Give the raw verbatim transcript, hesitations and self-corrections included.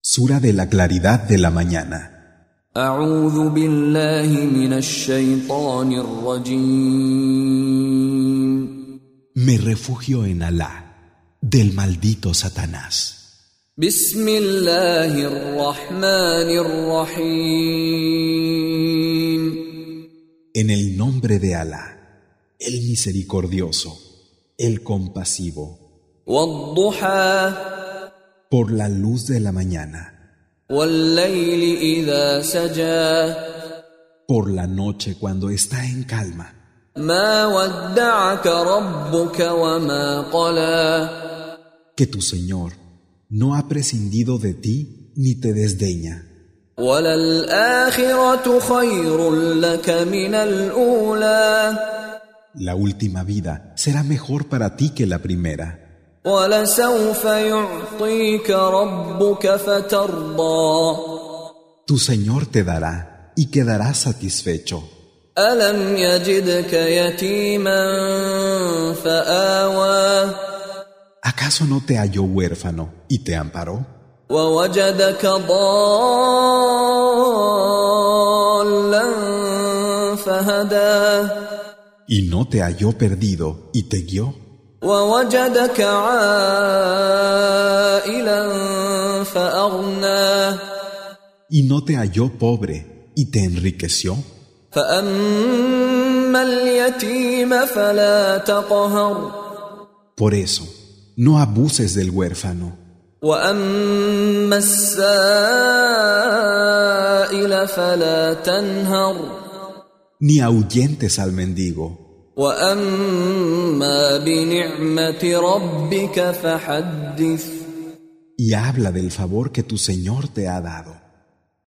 Sura de la claridad de la mañana. أعوذ بالله من الشيطان الرجيم. Me refugio en Alá, del maldito Satanás. بسم الله الرحمن الرحيم. En el nombre de Alá, el misericordioso, el compasivo. والضحى. Por la luz de la mañana. والليل إذا سجى. Por la noche cuando está en calma. ما ودعك ربك وما قلى. Que tu Señor no ha prescindido de ti ni te desdeña. وللآخرة خير لك من الأولى. La última vida será mejor para ti que la primera. وَلَسَوْفَ يُعْطِيكَ رَبُّكَ فَتَرْضَى. Tu Señor te dará y quedarás satisfecho. أَلَمْ يَجِدْكَ يَتِيمًا فَآوَى. ¿Acaso no te halló huérfano y te amparó? وَوَجَدَكَ ضَالًّا فَهَدَى. ¿Y no te halló perdido y te guió? وَوَجَدَكَ عَائِلًا فَأَغْنَى. ¿Y no te halló pobre y te enriqueció? فَأَمَّا الْيَتِيمَ فَلَا تَقْهَرْ. Por eso, no abuses del huérfano. وَأَمَّا السَّائِلَ فَلَا تَنْهَرْ. Ni ahuyentes al mendigo. وَأَمَّا بِنِعْمَةِ رَبِّكَ فَحَدِّثْ. Y habla del favor que tu Señor te ha dado.